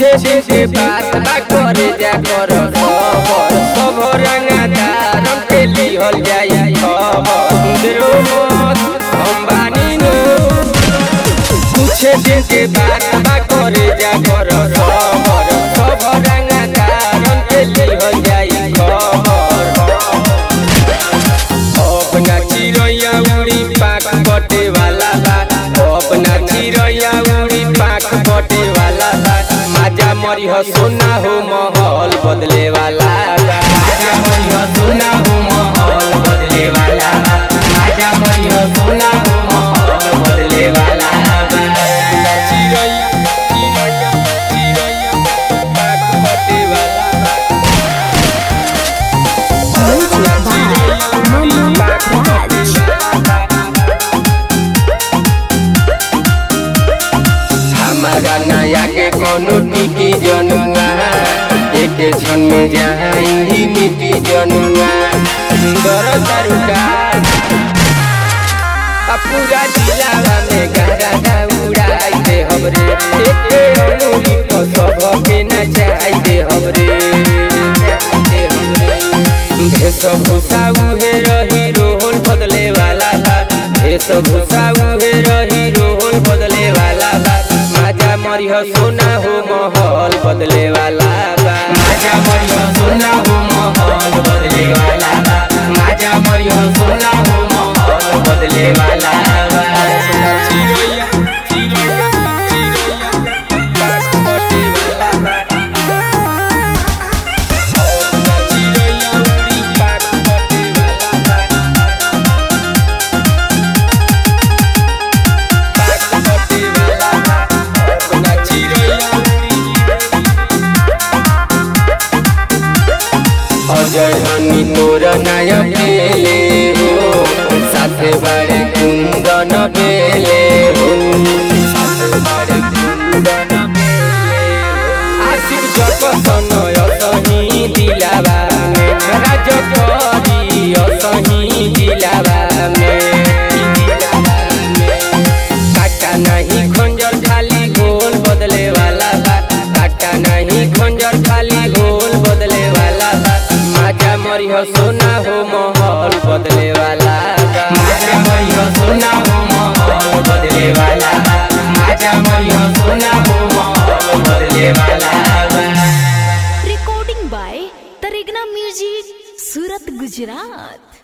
पूछे दिन के बात बा करे जा कर सब रंगदार के लिहल जाई खबर हम बानी नो। पूछे दिन के बात बा करे जा कर सब रंगदार के लिहल जाई खबर। अपना चिरैया उड़ी पाक कटे वाला बा, अपना चिरैया उड़ी पाक कटे वाला बा। माजा मरी हो सोना हो महल बदले वाला बा, माजा मरी हो सोना हो महल बदले वाला बा, माजा मरी हो सोना हो महल बदले वाला बा। चिरैया चिरैया चिरैया पाक कटे वाला बा, अपना चिरैया उड़ी पाक कटे वाला बा। हमारा नया के कोनो टिकी जनुआ एक क्षण में जाई मिट्टी जनुआ। सुंदर तरुकार पूरा जिला में गंगा उड़ाई दे हमरे, एक अनूरी को सब के नचाई दे हमरे। वेशभूषा उहे रही रोहन बदले वाला बा, वेशभूषा उहे रही रोहन बदले वाला बा। माजा मरी हो सोना हो महल बदले वाला बा, माजा मरी हो सोना हो महल बदले वाला बा, माजा मरी हो सोना हो महल बदले वाला बा। चिरैया चिरैया चिरैया पाक कटे वाला बा, अपना चिरैया उड़ी पाक कटे वाला बा, पाक कटे वाला बा। अपना चिरैया उड़ी अजय हनी तोर नाय बेले हो, साथे बारे कुंदन बेले हो, साथे बारे कुंदन बेले हो। आशिक जगसन असही दिलावा में, राज करी असही दिलावा में। काटा नहीं खंजर खाली गोल बदले वाला बा, काटा नहीं खंजर खाली गोल बदले वाला बा। माजा मरी हो सोना हो महल बदले वाला बा, माजा मरी हो सोना हो महल बदले वाला बा, माजा मरी हो सोना हो महल बदले वाला बा। Recording by Tarigna Music, Surat, Gujarat।